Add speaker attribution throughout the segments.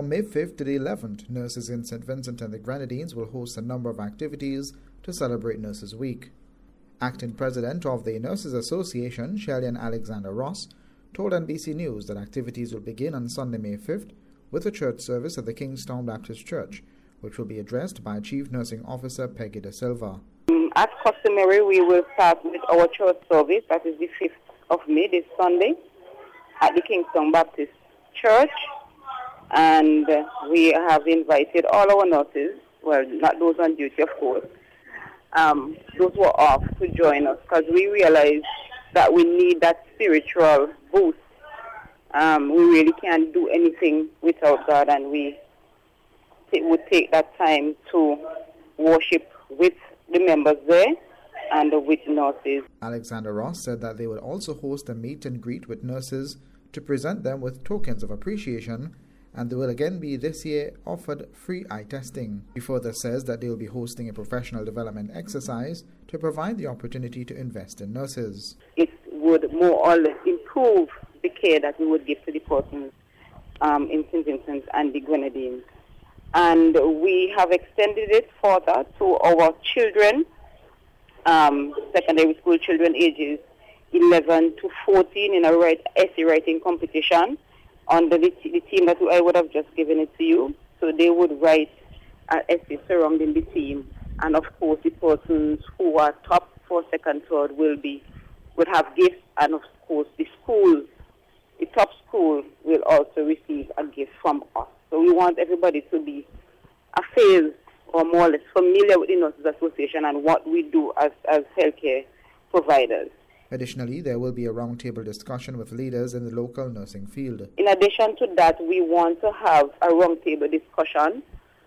Speaker 1: From May 5th to the 11th, nurses in St. Vincent and the Grenadines will host a number of activities to celebrate Nurses Week. Acting President of the Nurses Association, Shellyan Alexander Ross, told NBC News that activities will begin on Sunday, May 5th, with a church service at the Kingstown Baptist Church, which will be addressed by Chief Nursing Officer Peggy De Silva.
Speaker 2: As customary, we will start with our church service, that is the 5th of May, this Sunday, at the Kingstown Baptist Church. And we have invited all our nurses, well, not those on duty, of course, those who are off to join us, because we realize that we need that spiritual boost. We really can't do anything without God, and we would take that time to worship with the members there and with nurses.
Speaker 1: Alexander Ross said that they would also host a meet and greet with nurses to present them with tokens of appreciation, and they will again be this year offered free eye testing. He further says that they will be hosting a professional development exercise to provide the opportunity to invest in nurses.
Speaker 2: It would more or less improve the care that we would give to the persons in St. Vincent and the Grenadines. And we have extended it further to our children, secondary school children ages 11 to 14 in a essay writing competition under the team that I would have just given it to you. So they would write an essay surrounding the theme. And of course, the persons who are top, first, second, third would have gifts. And of course, the top school will also receive a gift from us. So we want everybody to be a phase or more or less familiar with the Nurses Association and what we do as healthcare providers.
Speaker 1: Additionally, there will be a roundtable discussion with leaders in the local nursing field.
Speaker 2: In addition to that, we want to have a roundtable discussion,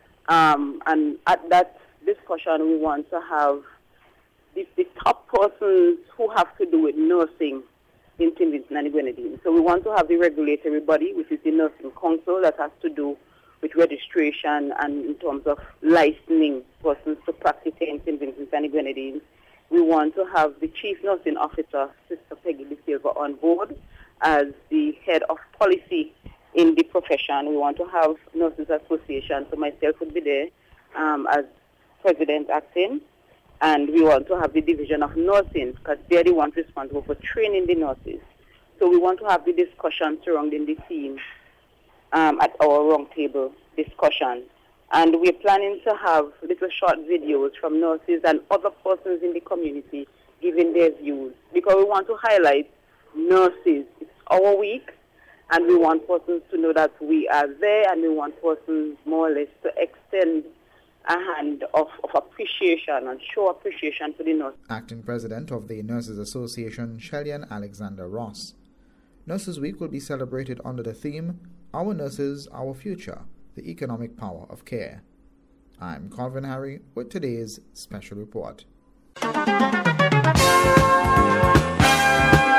Speaker 2: and at that discussion, we want to have the top persons who have to do with nursing in St. Vincent and the Grenadines. So we want to have the regulatory body, which is the Nursing Council, that has to do with registration and in terms of licensing persons to practice in St. Vincent and the Grenadines. We want to have the Chief Nursing Officer, Sister Peggy De Silva, on board as the head of policy in the profession. We want to have Nurses Association, so myself would be there as President acting. And we want to have the Division of Nursing, because they're the ones responsible for training the nurses. So we want to have the discussion surrounding the theme at our roundtable discussion. And we're planning to have little short videos from nurses and other persons in the community giving their views, because we want to highlight nurses. It's our week, and we want persons to know that we are there, and we want persons more or less to extend a hand of appreciation and show appreciation to the nurses.
Speaker 1: Acting President of the Nurses Association, Shellyan Alexander Ross. Nurses Week will be celebrated under the theme, Our Nurses, Our Future, the Economic Power of Care. I'm Calvin Harry with today's special report.